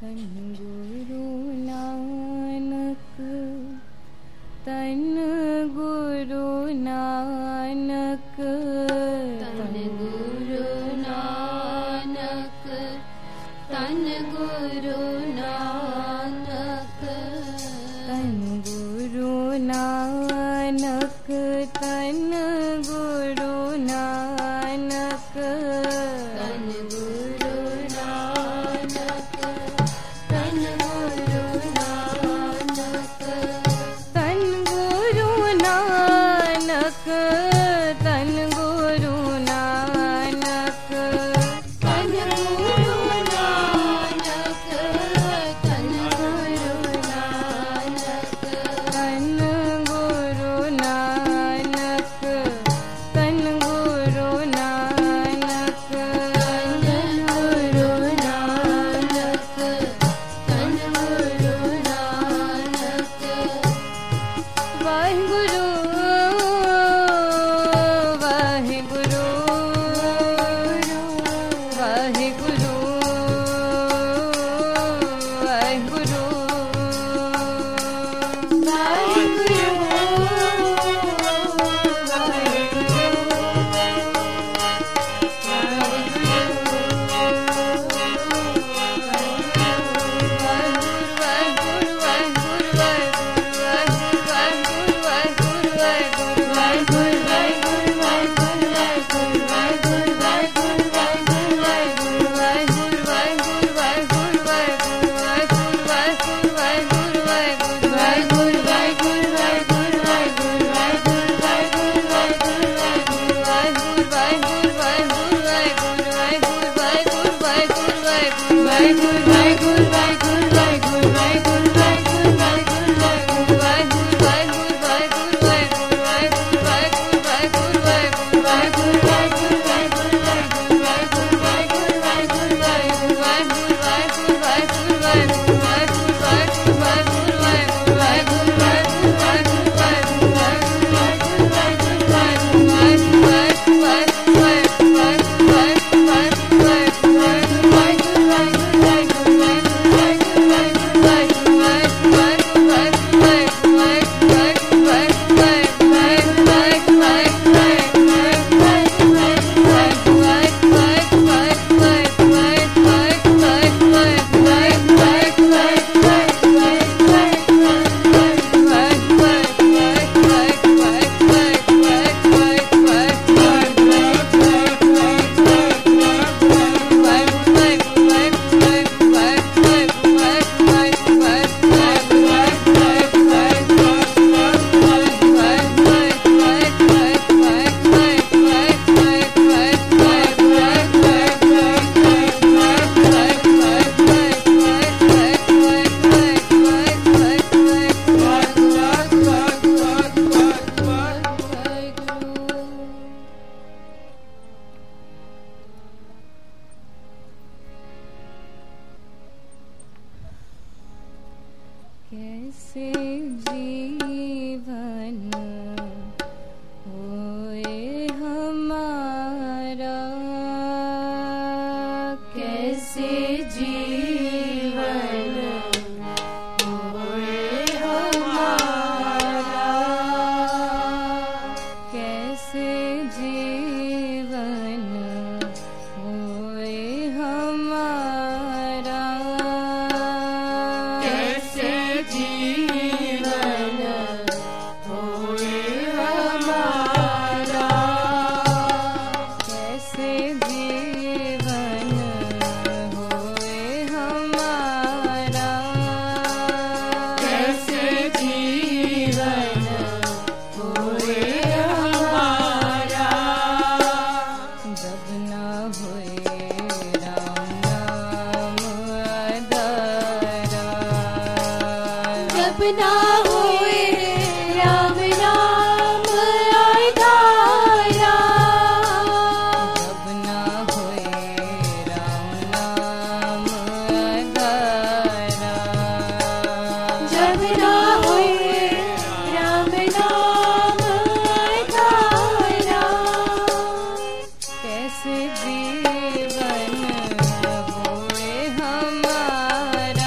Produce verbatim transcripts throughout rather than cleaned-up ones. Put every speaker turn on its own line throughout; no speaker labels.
गुरु नानक तन गुरु नानक
तन गुरु नानक तन गुरु नानक
तन गुरु नानक तन गुरु नानक
तन गुरु नानक तन गुरु नानक
तन गुरु नानक तन गुरु नानक
तन गुरु नानक तन गुरु नानक
तन गुरु नानक तन गुरु नानक
तन गुरु नानक तन गुरु नानक
वाहिगुरु वाहिगुरु वाहिगुरु वाहिगुरु कैसे जीवन होए हमारा
कैसे जीवन होए हमारा
कैसे जीवन होए हमारा
कैसे जीवन होए हमारा
कैसे जीवन होए हमारा
कैसे जीवन होए हमारा
जब न होए राम नाम अदारा
जब ना होए राम नाम आधारा
जब न होए राम नाम अदारा
जब ना होए राम नाम आधारा
कैसे जीवन होए हमारा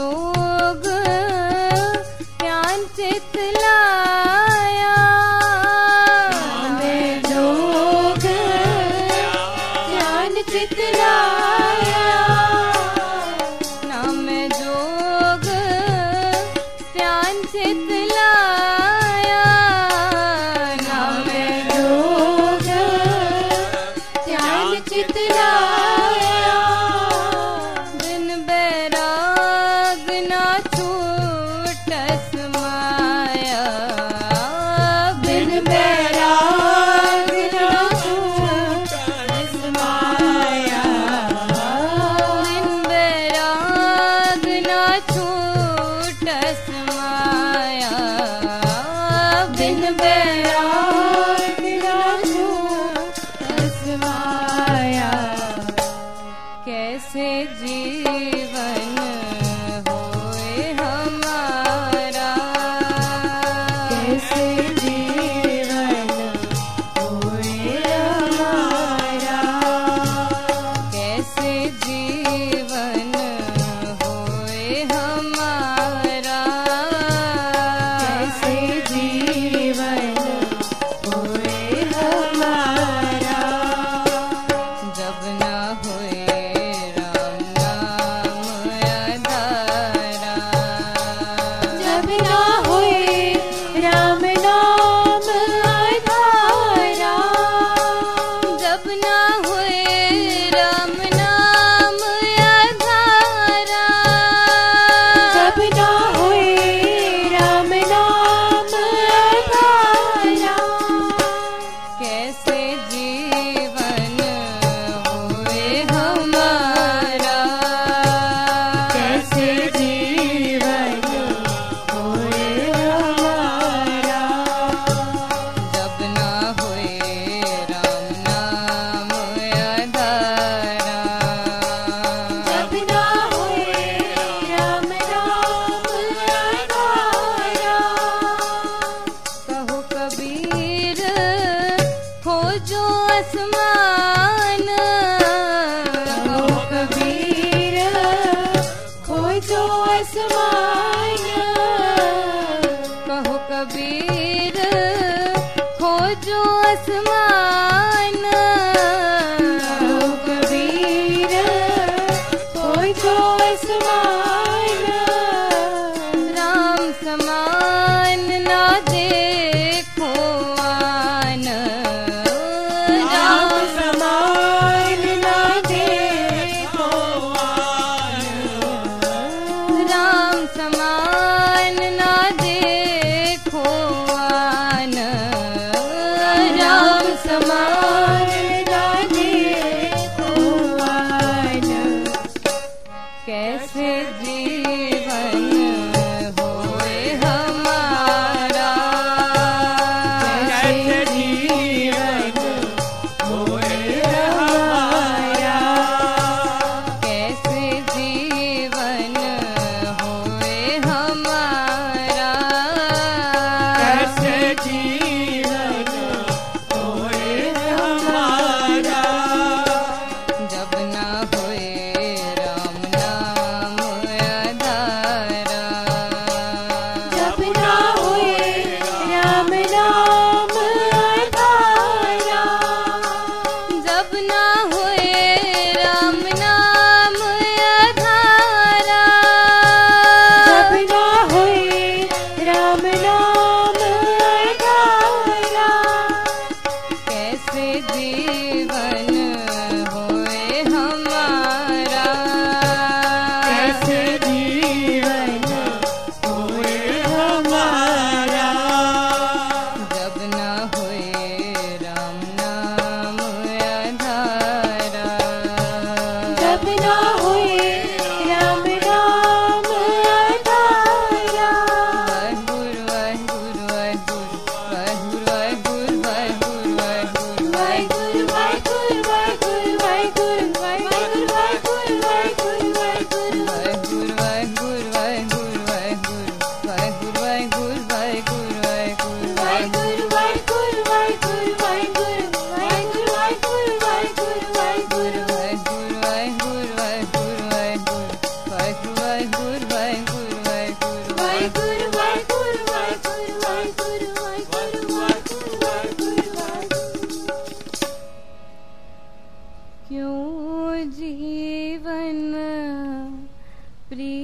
जोग ज्ञान चित लाया,
नाम जोग ज्ञान चित लाया,
नाम जोग ज्ञान चित लाया,
नाम जोग ज्ञान चित लाया,
बिन बैराग ना छूटस माया,
बिन बैराग ना छूटस माया,
बिन बैराग ना छूटस माया,
बिन बैराग ना छूटस माया,
कैसे जीवन होए हमारा,
कैसे जीवन होए हमारा,
कैसे जीवन होए हमारा,
कैसे जीवन होए हमारा,
जब ना होए राम नाम आधारा,
जब ना होए राम नाम आधारा,
जब ना होए राम नाम आधारा,
जब ना होए राम नाम आधारा,
कैसे जीवन होए हमारा,
कैसे जीवन होए हमारा,
जब ना होए राम नाम आधारा,
जब ना होए राम नाम आधारा,
कहो कबीर खोजो आसमान,
कहो कबीर खोजो आसमान,
कहो कबीर खोजो आसमान,
कहो कबीर खोजो आसमान,
राम समान ना देखो आन,
राम समान ना देखो आन,
राम समान ना देखो आन,
राम समान ना देखो आन,
कैसे जीवन होए हमारा,
कैसे जीवन होए हमारा,
कैसे जीवन होए हमारा,
कैसे जीवन होए हमारा,
जब ना होए राम नाम आधारा,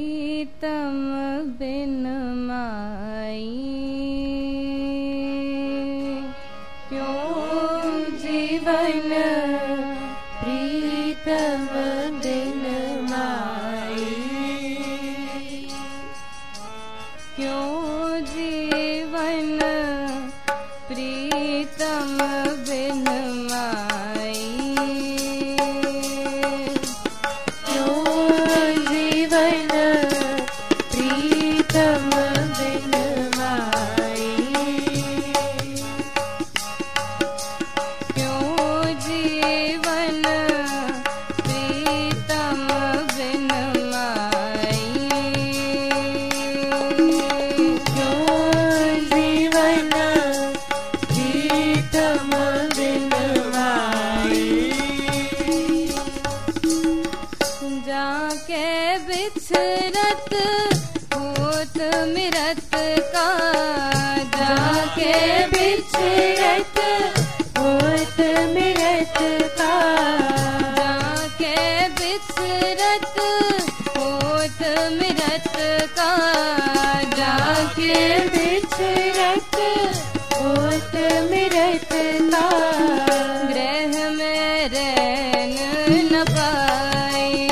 प्रीतम बिन माई क्यों जीवन
प्रीतम बिन माई
क्यों जीवन प्रीतम बिन माई
क्यों जीवन प्रीतम बिन माई
क्यों जीवन प्रीतम बिन माई
क्यों जीवन प्रीतम बिन माई
जाके बिछरत होत मिरत का
जाके बिछरत होत मिरत का
जाके बिछरत होत मिरत का
जाके बिछरत होत मिरत का
ग्रह में रैन न पाई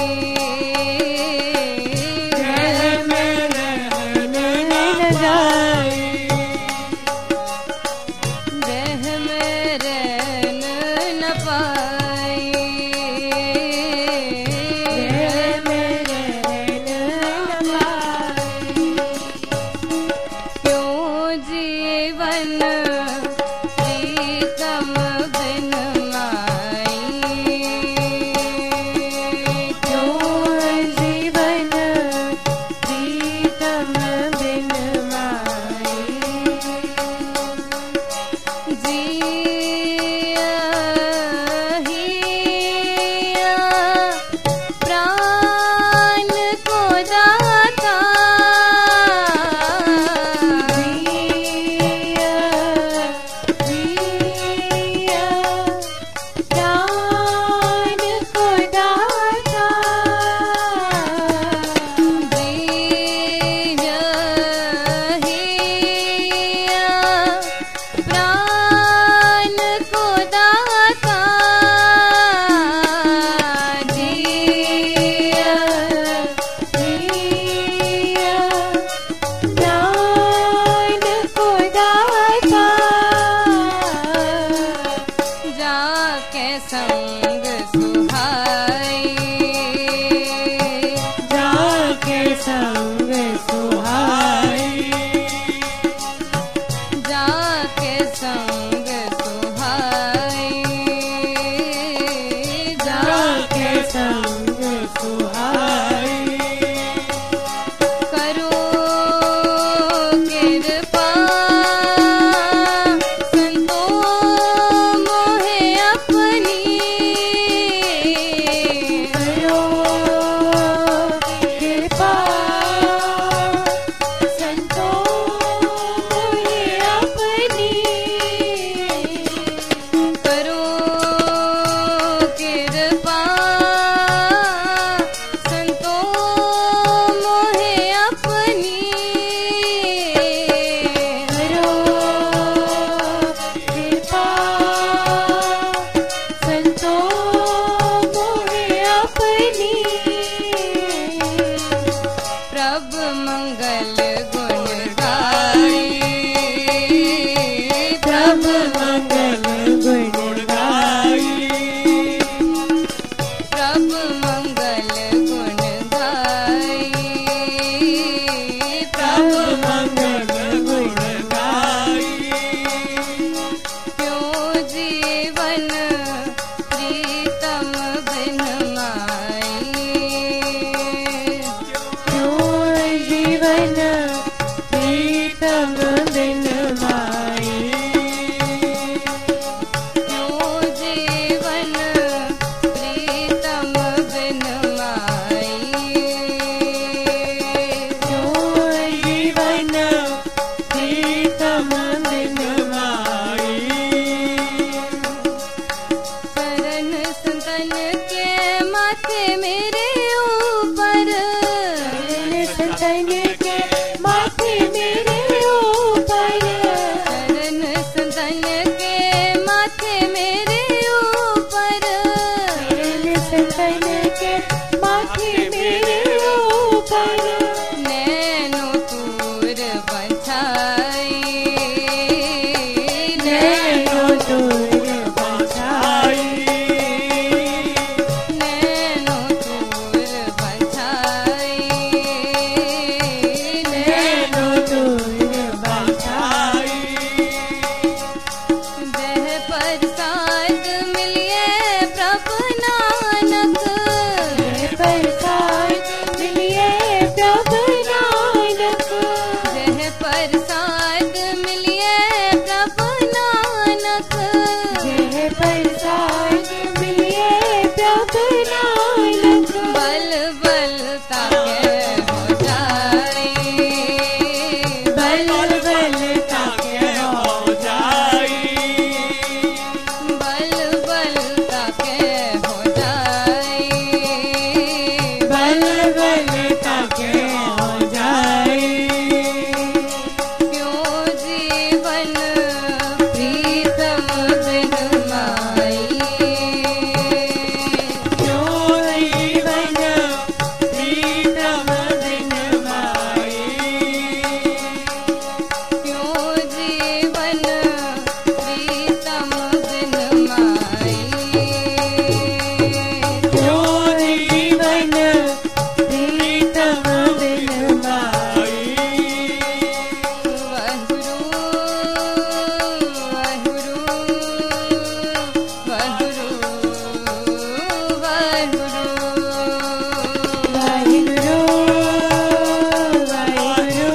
ग्रह में रहन न जाई
ग्रह में रैन न पाई
ग्रह में रहन न पाई
क्यों जीवन प्रीतम बिन माई
क्यों जीवन प्रीतम बिन माई
जिया हिया प्राण को दाता
जिया जिया प्राण को दाता
जिया हिया प्राण को दाता जिया
जिया प्राण को दाता
जाके संग सुहाई
जाके संग सुहाई
जाके संग सुहाई
जाके संग सुहाई
करो कृपा संतो मोहे अपनी
करो कृपा संतो मोहे अपनी
करो कृपा संतो मोहे अपनी
करो कृपा संतो मोहे अपनी
प्रभ मंगल गुण गाई
प्रभ मंगल गुण गाई
प्रभ मंगल गुण गाई
प्रभ
प्रभ
मंगल गुण गाई
क्यों जीवन प्रीतम बिन माई
क्यों जीवन संतन के माथे मेरे ऊपर,
चरण संतन के माथे मेरे ऊपर,
चरण संतन के माथे मेरे ऊपर,
नैनो तूर बछाई,
नैनो दूर बछाई,
नैनो तूर बछाई,
नैनो दूर बछाई,
देह प्रसाद मिलिए प्रभु नानक,
देह प्रसाद मिलिए प्रभु नानक,
देह प्रसाद मिलिए प्रभु नानक,
देह प्रसाद मिलिए प्रभु नानक,
बल बल ताके हो जाए,
बल बल ताके हो जाई,
बल बल ताके हो जाए,
बल बल ताके हो जाई,
क्यों जीवन प्रीतम बिन माई,
क्यों जीवन प्रीतम बिन माई,
क्यों जीवन प्रीतम बिन माई,
क्यों जीवन प्रीतम बिन माई,
वाहिगुरु वाहिगुरु वाहिगुरु वाहिगुरु
वाहिगुरु वाहिगुरु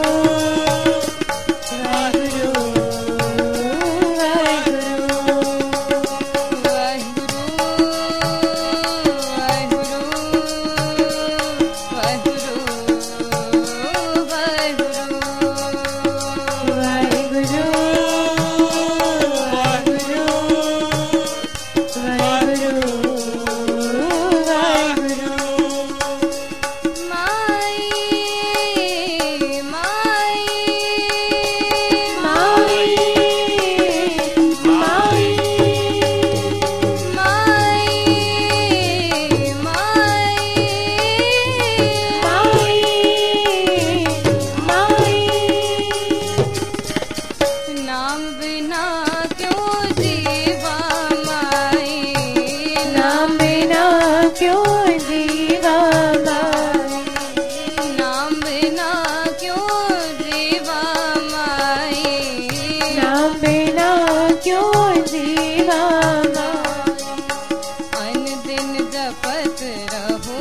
नाम बिना क्यों जीवा माई,
नाम बिना क्यों जीवा माई,
नाम बिना क्यों जीवा माई,
नाम बिना क्यों जीवा माई,
अन दिन जपत रहो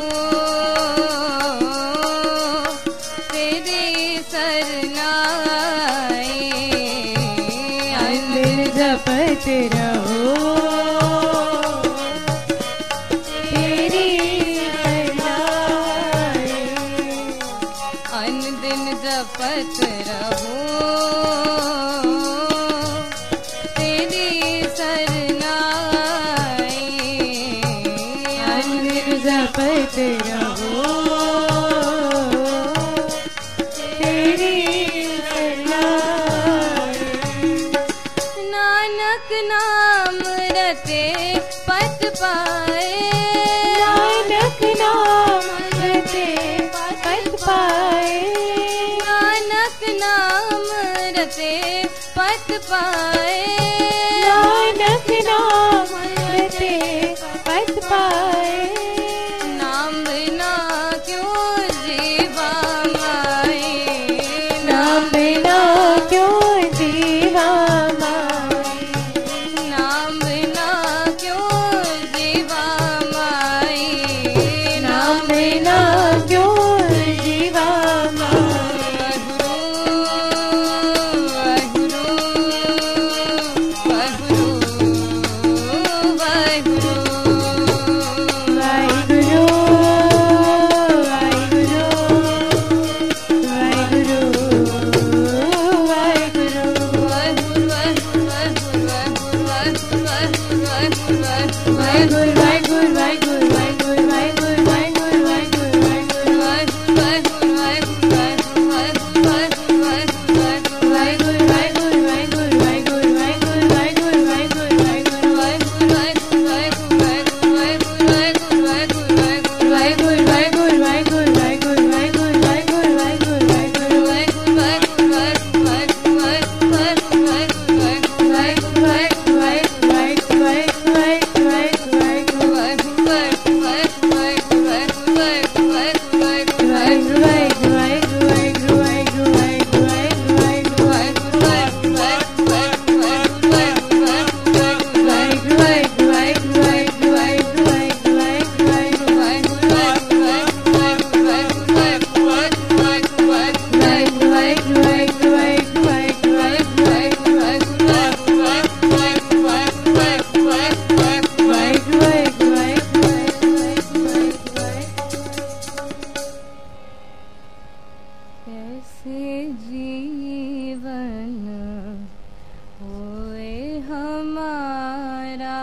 तेरी सरनाई, अन
दिल जपत रहो तेरी सरनाई,
अन दिन जपत रहो तेरी सरनाई,
दिल जपत रहो तेरी सरनाई,
नानक नाम रते पत पाए,
नानक नाम रते पत पाए,
नानक नाम रते पत पाए,
नानक नाम रते पत पाए,
नाम बिना क्यों जीवा माई,
नाम बिना क्यों जीवा माई,
नाम बिना क्यों जीवा माई,
नाम बिना क्यों जीवा माई,
वाहिगुरु वाहिगुरु वाहिगुरु वाहिगुरु कैसे जीवन होए हमारा,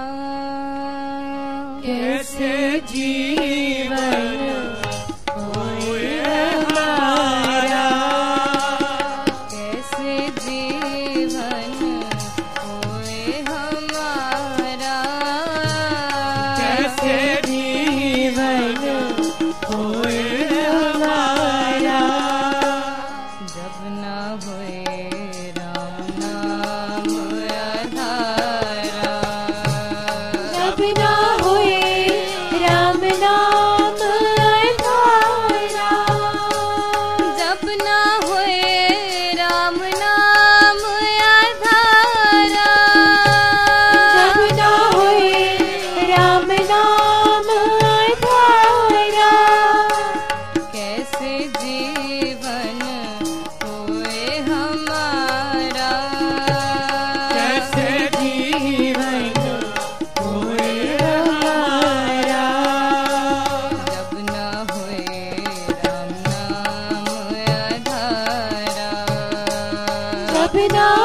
कैसे जीवन होए हमारा,
कैसे जीवन होए हमारा,
कैसे जीवन होए हमारा,
जब ना होए राम नाम आधारा,
जब ना होए राम नाम आधारा,
जब ना होए राम नाम आधारा,
जब ना होए राम नाम आधारा,
कैसे जीवन होए हमारा,
कैसे जीवन होए हमारा,
जब ना होए राम नाम आधारा,
जब ना